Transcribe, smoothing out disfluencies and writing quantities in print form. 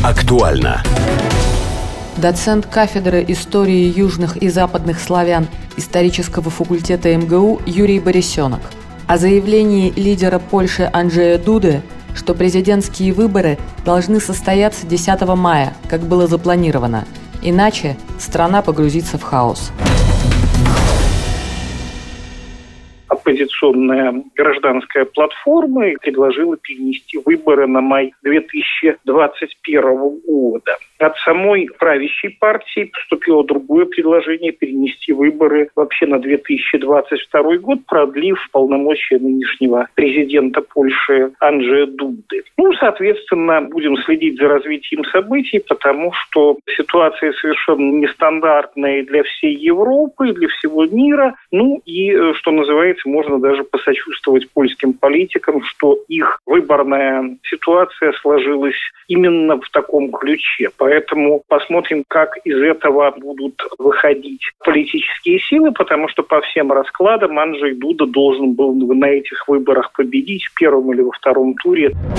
Актуально. Доцент кафедры истории южных и западных славян исторического факультета МГУ Юрий Борисенок о заявлении лидера Польши Анджея Дуды, что президентские выборы должны состояться 10 мая, как было запланировано, иначе страна погрузится в хаос. Оппозиционная гражданская платформа предложила перенести выборы на май 2021 года. От самой правящей партии поступило другое предложение перенести выборы вообще на 2022 год, продлив полномочия нынешнего президента Польши Анджея Дуды. Соответственно, будем следить за развитием событий, потому что ситуация совершенно нестандартная для всей Европы, для всего мира. И, что называется, можно даже посочувствовать польским политикам, что их выборная ситуация сложилась именно в таком ключе. Поэтому посмотрим, как из этого будут выходить политические силы, потому что по всем раскладам Анджей Дуда должен был на этих выборах победить в первом или во втором туре.